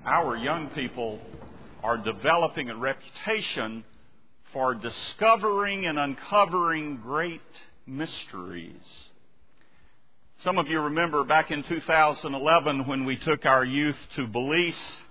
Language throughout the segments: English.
our young people are developing a reputation for discovering and uncovering great mysteries. Some of you remember back in 2011 when we took our youth to Belize.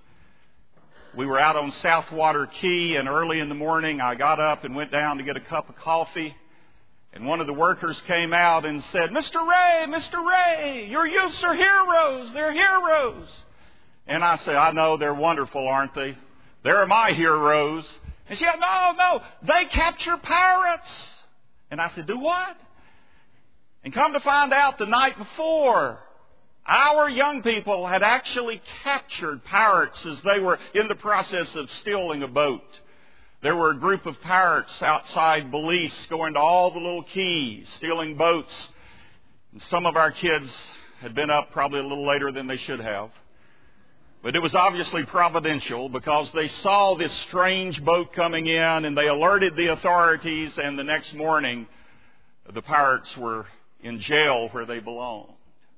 We were out on Southwater Key, and early in the morning I got up and went down to get a cup of coffee. And one of the workers came out and said, Mr. Ray, your youths are heroes. They're heroes. And I said, I know, they're wonderful, aren't they? They're my heroes. And she said, no, they capture pirates. And I said, do what? And come to find out, the night before, our young people had actually captured pirates as they were in the process of stealing a boat. There were a group of pirates outside Belize going to all the little keys, stealing boats. And some of our kids had been up probably a little later than they should have. But it was obviously providential because they saw this strange boat coming in and they alerted the authorities, and the next morning the pirates were in jail where they belonged.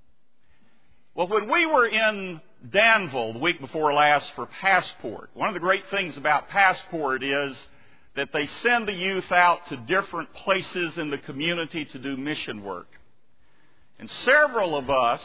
Well, when we were in Danville the week before last for Passport, one of the great things about Passport is that they send the youth out to different places in the community to do mission work. And several of us,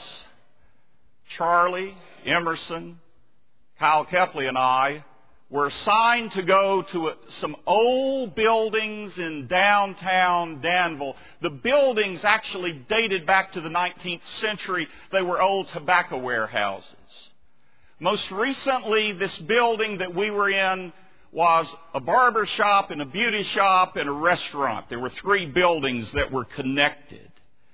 Charlie, Emerson, Kyle Kepley, and I, were assigned to go to some old buildings in downtown Danville. The buildings actually dated back to the 19th century. They were old tobacco warehouses. Most recently, this building that we were in was a barber shop and a beauty shop and a restaurant. There were 3 buildings that were connected.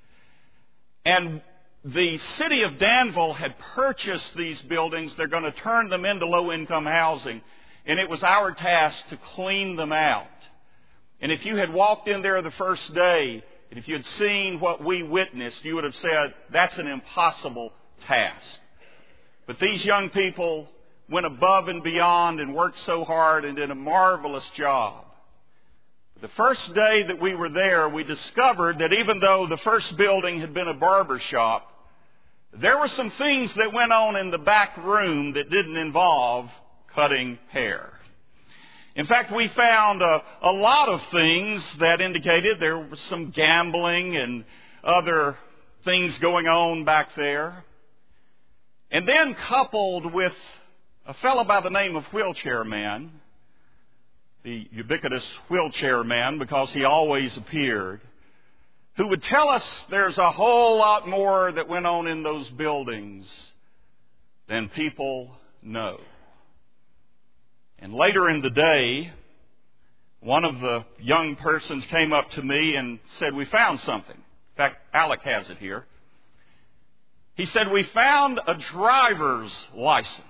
And the city of Danville had purchased these buildings. They're going to turn them into low-income housing. And it was our task to clean them out. And if you had walked in there the first day, and if you had seen what we witnessed, you would have said, that's an impossible task. But these young people went above and beyond and worked so hard and did a marvelous job. The first day that we were there, we discovered that even though the first building had been a barber shop, there were some things that went on in the back room that didn't involve cutting hair. In fact, we found a lot of things that indicated there was some gambling and other things going on back there. And then coupled with a fellow by the name of Wheelchair Man, the ubiquitous Wheelchair Man because he always appeared, who would tell us there's a whole lot more that went on in those buildings than people know. And later in the day, one of the young persons came up to me and said, we found something. In fact, Alec has it here. He said, we found a driver's license.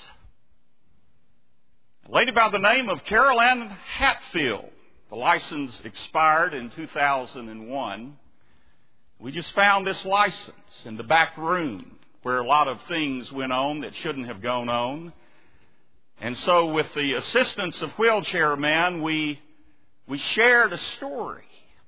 A lady by the name of Carol Ann Hatfield. The license expired in 2001. We just found this license in the back room where a lot of things went on that shouldn't have gone on. And so with the assistance of Wheelchair Man, we shared a story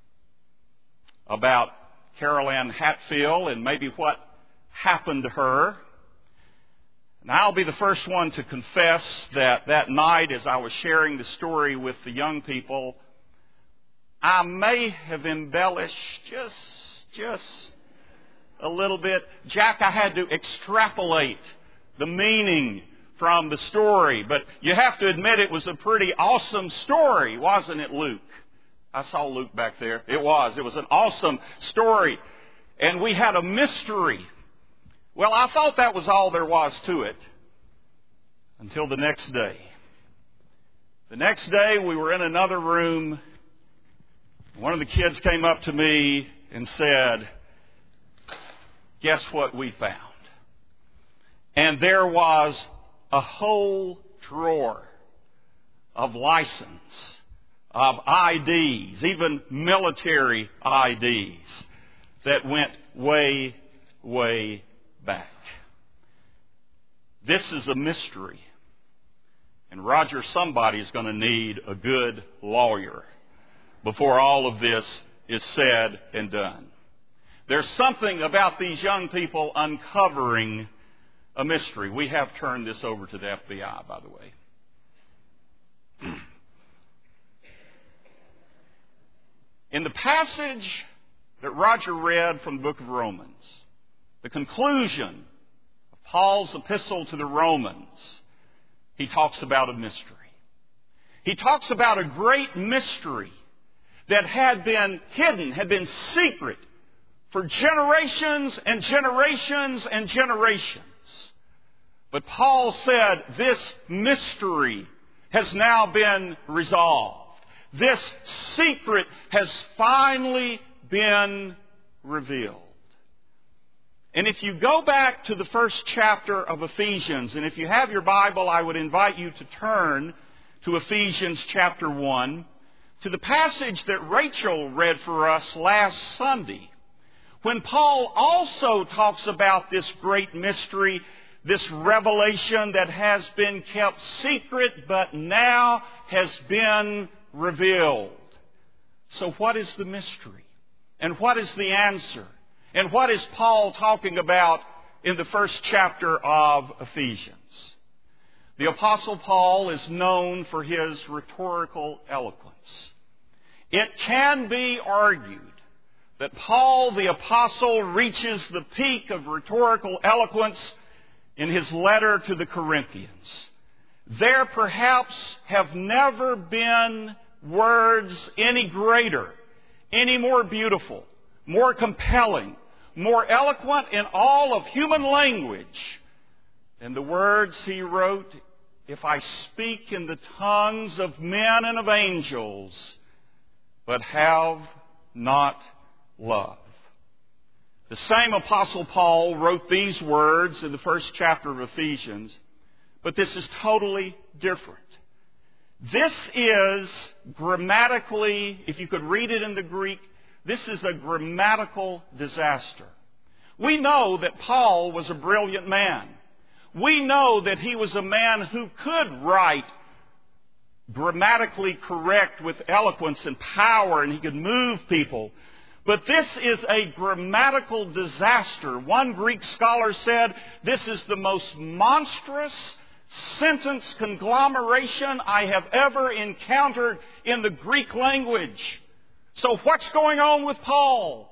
about Carol Ann Hatfield and maybe what happened to her. And I'll be the first one to confess that night as I was sharing the story with the young people, I may have embellished just a little bit. Jack, I had to extrapolate the meaning from the story, but you have to admit it was a pretty awesome story, wasn't it, Luke? I saw Luke back there. It was an awesome story. And we had a mystery. Well, I thought that was all there was to it until the next day. The next day we were in another room. One of the kids came up to me and said, guess what we found? And there was a whole drawer of license, of IDs, even military IDs that went way, way back. This is a mystery. And Roger, somebody's going to need a good lawyer before all of this is said and done. There's something about these young people uncovering a mystery. We have turned this over to the FBI, by the way. In the passage that Roger read from the book of Romans, the conclusion of Paul's epistle to the Romans, he talks about a mystery. He talks about a great mystery that had been hidden, had been secret for generations and generations and generations. But Paul said this mystery has now been resolved. This secret has finally been revealed. And if you go back to the first chapter of Ephesians, and if you have your Bible, I would invite you to turn to Ephesians chapter 1, to the passage that Rachel read for us last Sunday, when Paul also talks about this great mystery, this revelation that has been kept secret but now has been revealed. So what is the mystery? And what is the answer? And what is Paul talking about in the first chapter of Ephesians? The Apostle Paul is known for his rhetorical eloquence. It can be argued that Paul the Apostle reaches the peak of rhetorical eloquence in his letter to the Corinthians. There perhaps have never been words any greater, any more beautiful, more compelling, more eloquent in all of human language than the words he wrote, "If I speak in the tongues of men and of angels, but have not love." The same Apostle Paul wrote these words in the first chapter of Ephesians, but this is totally different. This is grammatically, if you could read it in the Greek, this is a grammatical disaster. We know that Paul was a brilliant man. We know that he was a man who could write grammatically correct with eloquence and power, and he could move people. But this is a grammatical disaster. One Greek scholar said this is the most monstrous sentence conglomeration I have ever encountered in the Greek language. So what's going on with Paul?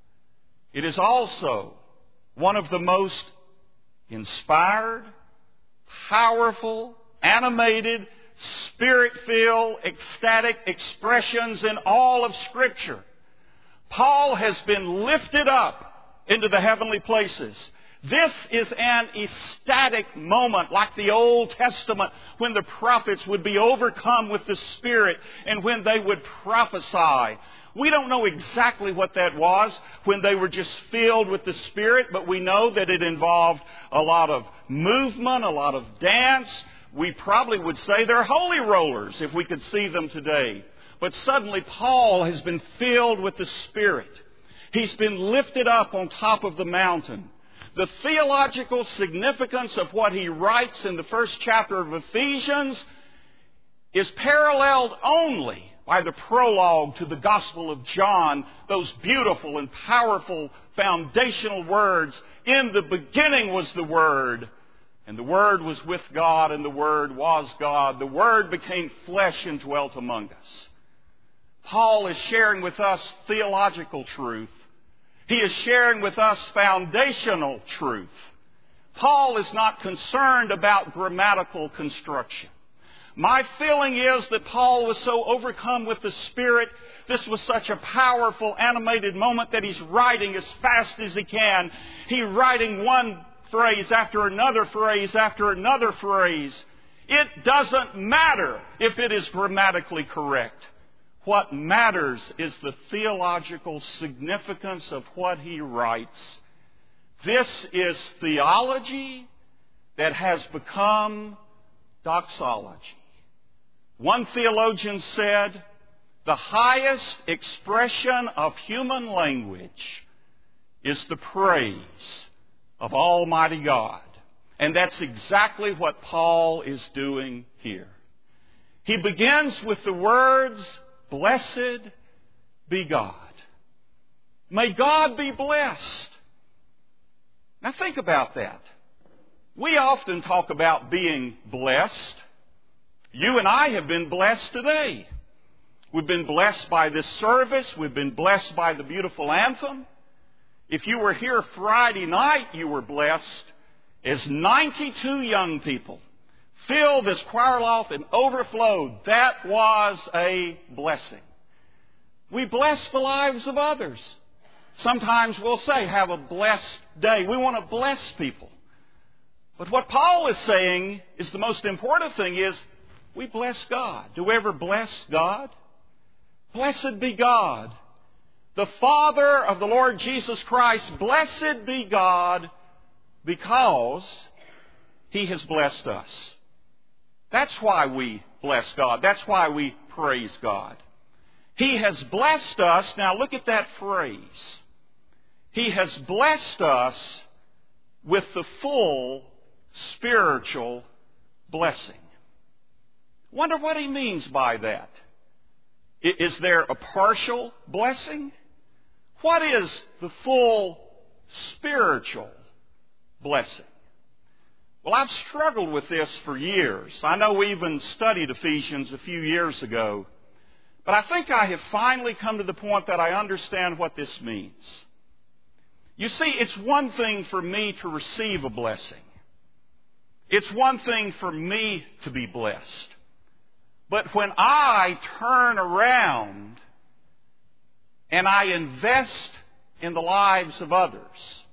It is also one of the most inspired, powerful, animated, Spirit-filled, ecstatic expressions in all of Scripture. Paul has been lifted up into the heavenly places. This is an ecstatic moment like the Old Testament when the prophets would be overcome with the Spirit and when they would prophesy. We don't know exactly what that was when they were just filled with the Spirit, but we know that it involved a lot of movement, a lot of dance. We probably would say they're holy rollers if we could see them today. But suddenly Paul has been filled with the Spirit. He's been lifted up on top of the mountain. The theological significance of what he writes in the first chapter of Ephesians is paralleled only by the prologue to the Gospel of John, those beautiful and powerful foundational words. In the beginning was the Word, and the Word was with God, and the Word was God. The Word became flesh and dwelt among us. Paul is sharing with us theological truth. He is sharing with us foundational truth. Paul is not concerned about grammatical construction. My feeling is that Paul was so overcome with the Spirit, this was such a powerful, animated moment that he's writing as fast as he can. He's writing one phrase after another phrase after another phrase. It doesn't matter if it is grammatically correct. What matters is the theological significance of what he writes. This is theology that has become doxology. One theologian said, the highest expression of human language is the praise of Almighty God. And that's exactly what Paul is doing here. He begins with the words, "Blessed be God." May God be blessed. Now think about that. We often talk about being blessed. You and I have been blessed today. We've been blessed by this service. We've been blessed by the beautiful anthem. If you were here Friday night, you were blessed as 92 young people filled this choir loft and overflowed. That was a blessing. We bless the lives of others. Sometimes we'll say, have a blessed day. We want to bless people. But what Paul is saying is the most important thing is we bless God. Do we ever bless God? Blessed be God, the Father of the Lord Jesus Christ. Blessed be God because He has blessed us. That's why we bless God. That's why we praise God. He has blessed us. Now look at that phrase. He has blessed us with the full spiritual blessing. Wonder what he means by that. Is there a partial blessing? What is the full spiritual blessing? Well, I've struggled with this for years. I know we even studied Ephesians a few years ago. But I think I have finally come to the point that I understand what this means. You see, it's one thing for me to receive a blessing. It's one thing for me to be blessed. But when I turn around and I invest in the lives of others,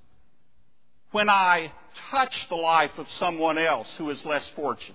when I touch the life of someone else who is less fortunate,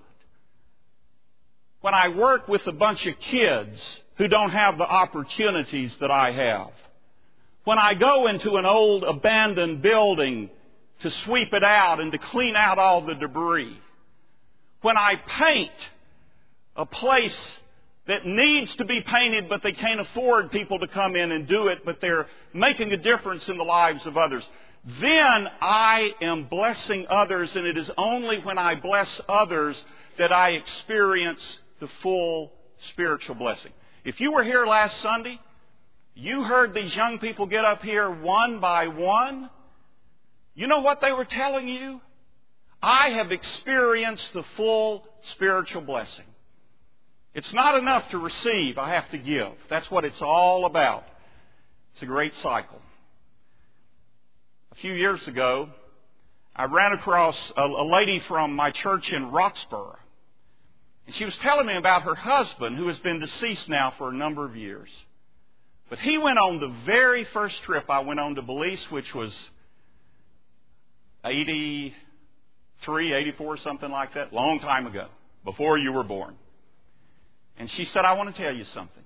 when I work with a bunch of kids who don't have the opportunities that I have, when I go into an old abandoned building to sweep it out and to clean out all the debris, when I paint a place that needs to be painted but they can't afford people to come in and do it, but they're making a difference in the lives of others, then I am blessing others, and it is only when I bless others that I experience the full spiritual blessing. If you were here last Sunday, you heard these young people get up here one by one. You know what they were telling you? I have experienced the full spiritual blessing. It's not enough to receive, I have to give. That's what it's all about. It's a great cycle. A few years ago, I ran across a lady from my church in Roxborough. And she was telling me about her husband, who has been deceased now for a number of years. But he went on the very first trip I went on to Belize, which was 83, 84, something like that, long time ago, before you were born. And she said, I want to tell you something.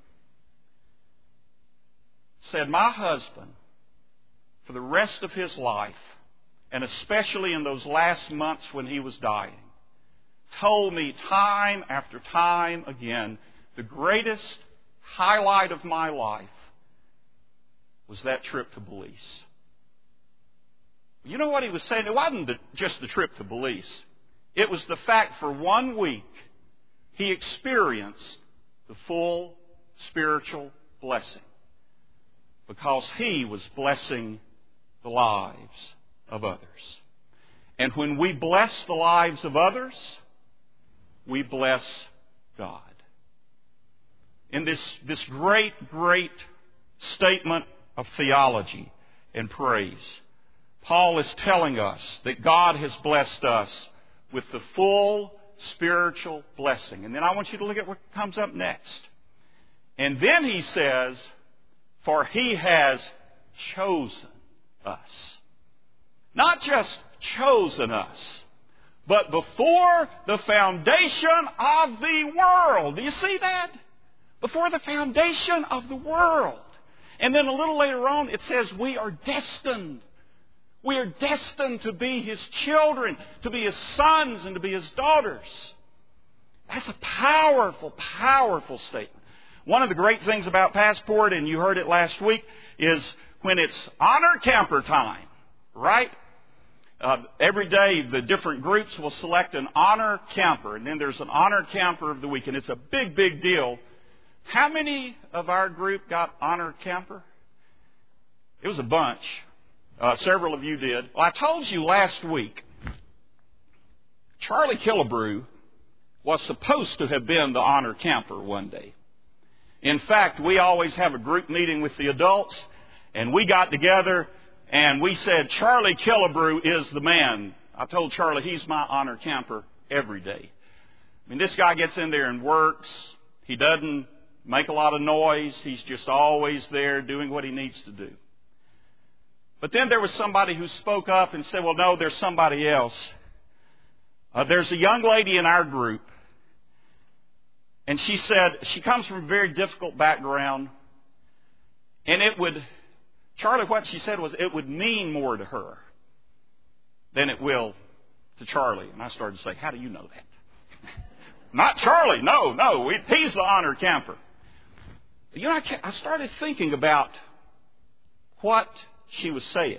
Said, my husband, for the rest of his life, and especially in those last months when he was dying, told me time after time again, the greatest highlight of my life was that trip to Belize. You know what he was saying? It wasn't just the trip to Belize. It was the fact for 1 week he experienced the full spiritual blessing because he was blessing the lives of others. And when we bless the lives of others, we bless God. In this great statement of theology and praise, Paul is telling us that God has blessed us with the full spiritual blessing. And then I want you to look at what comes up next. And then he says, for he has chosen us. Not just chosen us, but before the foundation of the world. Do you see that? Before the foundation of the world. And then a little later on it says we are destined. We are destined to be His children, to be His sons, and to be His daughters. That's a powerful, powerful statement. One of the great things about Passport, and you heard it last week, is when it's honor camper time, right? Every day the different groups will select an honor camper, and then there's an honor camper of the week, and it's a big, big deal. How many of our group got honor camper? It was a bunch. Several of you did. Well, I told you last week Charlie Killebrew was supposed to have been the honor camper one day. In fact, we always have a group meeting with the adults, and we got together and we said, Charlie Killebrew is the man. I told Charlie he's my honor camper every day. I mean, this guy gets in there and works. He doesn't make a lot of noise. He's just always there doing what he needs to do. But then there was somebody who spoke up and said, well, no, there's somebody else. There's a young lady in our group. And she said, she comes from a very difficult background. And Charlie, what she said was, it would mean more to her than it will to Charlie. And I started to say, how do you know that? Not Charlie. No. He's the honor camper. You know, I started thinking about what she was saying.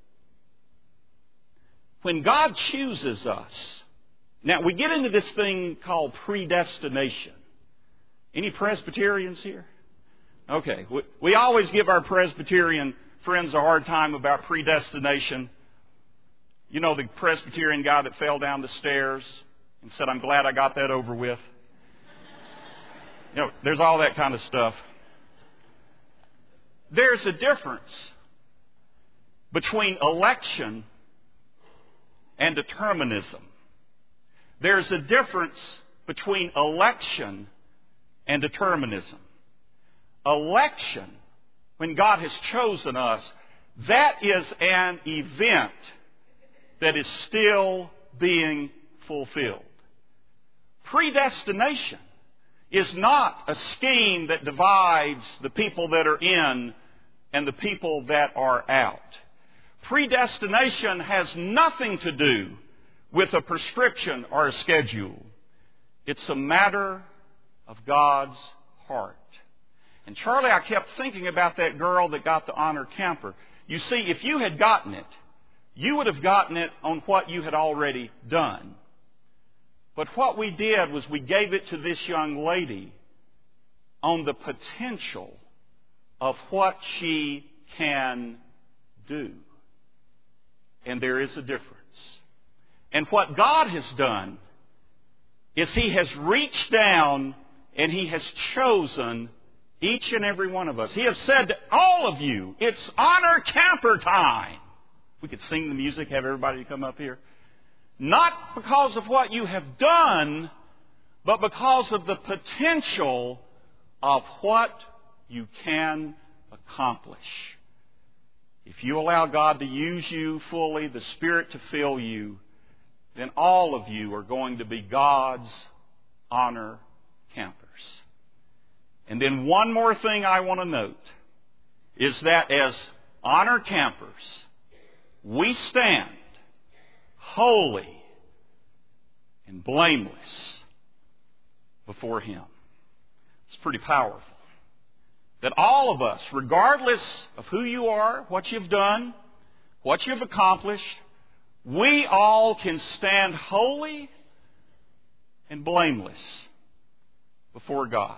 When God chooses us, now we get into this thing called predestination. Any Presbyterians here? Okay. We always give our Presbyterian friends a hard time about predestination. You know the Presbyterian guy that fell down the stairs and said, I'm glad I got that over with. You know, there's all that kind of stuff. There's a difference between election and determinism. There's a difference between election and determinism. Election, when God has chosen us, that is an event that is still being fulfilled. Predestination is not a scheme that divides the people that are in and the people that are out. Predestination has nothing to do with a prescription or a schedule. It's a matter of God's heart. And Charlie, I kept thinking about that girl that got the honor camper. You see, if you had gotten it, you would have gotten it on what you had already done. But what we did was we gave it to this young lady on the potential of what she can do. And there is a difference. And what God has done is He has reached down and He has chosen each and every one of us. He has said to all of you, it's honor camper time. We could sing the music, have everybody come up here. Not because of what you have done, but because of the potential of what you can accomplish. If you allow God to use you fully, the Spirit to fill you, then all of you are going to be God's honor campers. And then one more thing I want to note is that as honor campers, we stand holy and blameless before Him. It's pretty powerful. That all of us, regardless of who you are, what you've done, what you've accomplished, we all can stand holy and blameless before God.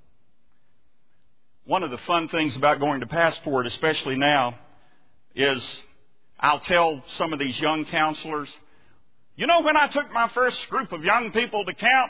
One of the fun things about going to Passport, especially now, is I'll tell some of these young counselors, you know, when I took my first group of young people to camp,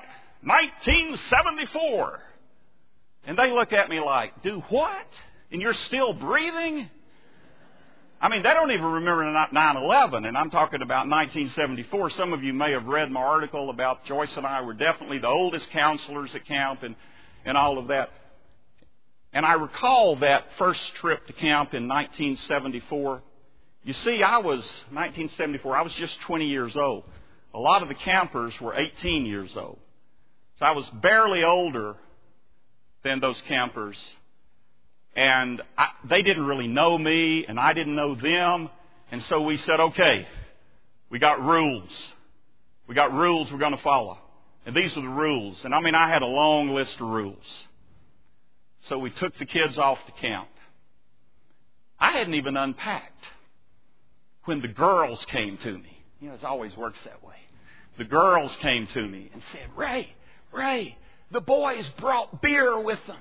1974. And they look at me like, do what? And you're still breathing? I mean, they don't even remember 9/11, and I'm talking about 1974. Some of you may have read my article about Joyce and I were definitely the oldest counselors at camp and all of that. And I recall that first trip to camp in 1974. You see, 1974, I was just 20 years old. A lot of the campers were 18 years old. So I was barely older than those campers. And they didn't really know me, and I didn't know them. And so we said, okay, we got rules. We got rules we're going to follow. And these are the rules. And I mean, I had a long list of rules. So we took the kids off to camp. I hadn't even unpacked when the girls came to me. You know, it always works that way. The girls came to me and said, Ray, the boys brought beer with them.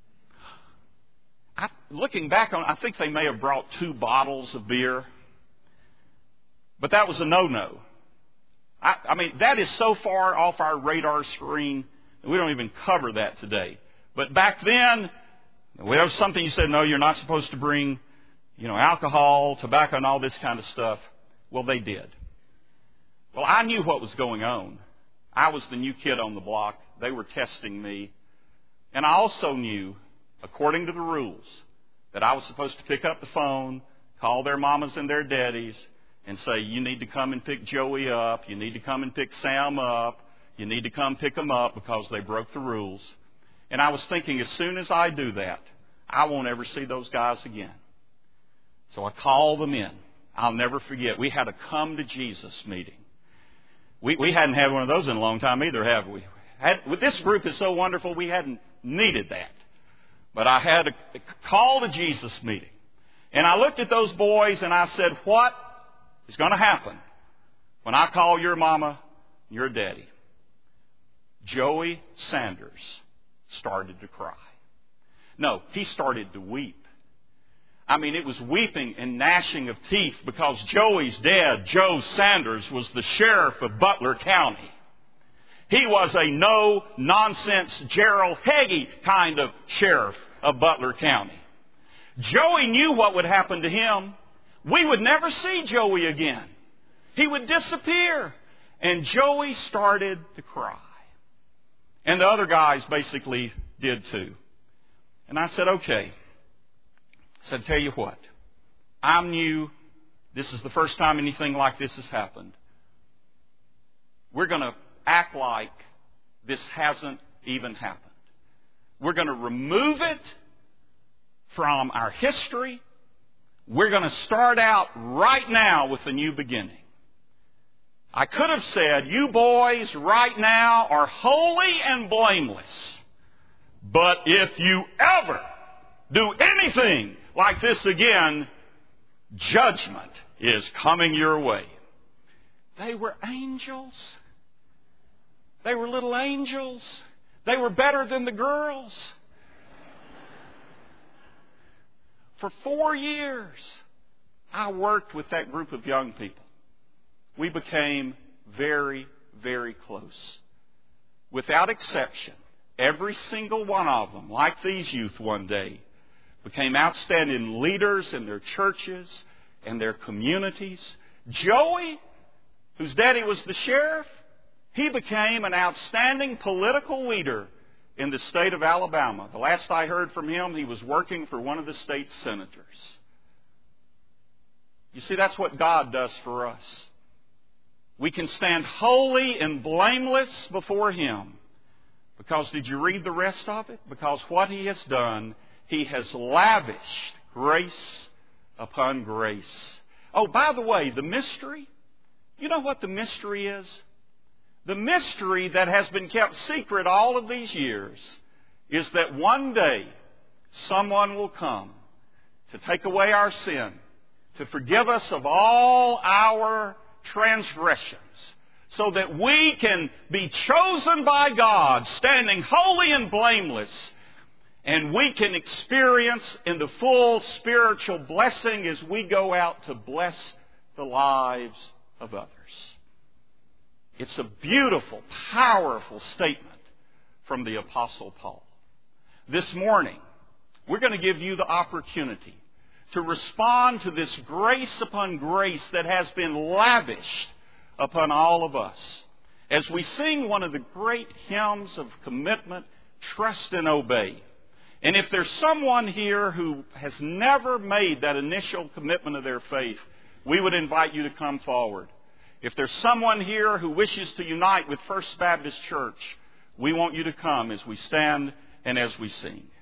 Looking back on it, I think they may have brought 2 bottles of beer. But that was a no-no. I mean, that is so far off our radar screen that we don't even cover that today. But back then, there was something you said, no, you're not supposed to bring, alcohol, tobacco, and all this kind of stuff. Well, they did. Well, I knew what was going on. I was the new kid on the block. They were testing me. And I also knew, according to the rules, that I was supposed to pick up the phone, call their mamas and their daddies, and say, you need to come and pick Joey up. You need to come and pick Sam up. You need to come pick them up because they broke the rules. And I was thinking, as soon as I do that, I won't ever see those guys again. So I called them in. I'll never forget. We had a come to Jesus meeting. We hadn't had one of those in a long time either, have we? This group is so wonderful, we hadn't needed that. But I had a call to Jesus meeting. And I looked at those boys and I said, what is going to happen when I call your mama and your daddy? Joey Sanders started to cry. No, he started to weep. I mean, it was weeping and gnashing of teeth because Joey's dad, Joe Sanders, was the sheriff of Butler County. He was a no-nonsense Gerald Hagee kind of sheriff of Butler County. Joey knew what would happen to him. We would never see Joey again. He would disappear. And Joey started to cry. And the other guys basically did too. And I said, okay. I said, tell you what. I'm new. This is the first time anything like this has happened. We're going to act like this hasn't even happened. We're going to remove it from our history. We're going to start out right now with a new beginning. I could have said, you boys right now are holy and blameless. But if you ever do anything like this again, judgment is coming your way. They were angels. They were little angels. They were better than the girls. For 4 years, I worked with that group of young people. We became very, very close. Without exception, every single one of them, like these youth one day, became outstanding leaders in their churches and their communities. Joey, whose daddy was the sheriff, he became an outstanding political leader in the state of Alabama. The last I heard from him, he was working for one of the state senators. You see, that's what God does for us. We can stand holy and blameless before Him. Because, did you read the rest of it? Because what He has done, He has lavished grace upon grace. Oh, by the way, the mystery. You know what the mystery is? The mystery that has been kept secret all of these years is that one day someone will come to take away our sin, to forgive us of all our transgressions, so that we can be chosen by God, standing holy and blameless, and we can experience in the full spiritual blessing as we go out to bless the lives of others. It's a beautiful, powerful statement from the Apostle Paul. This morning, we're going to give you the opportunity to respond to this grace upon grace that has been lavished upon all of us. As we sing one of the great hymns of commitment, Trust and Obey. And if there's someone here who has never made that initial commitment of their faith, we would invite you to come forward. If there's someone here who wishes to unite with First Baptist Church, we want you to come as we stand and as we sing.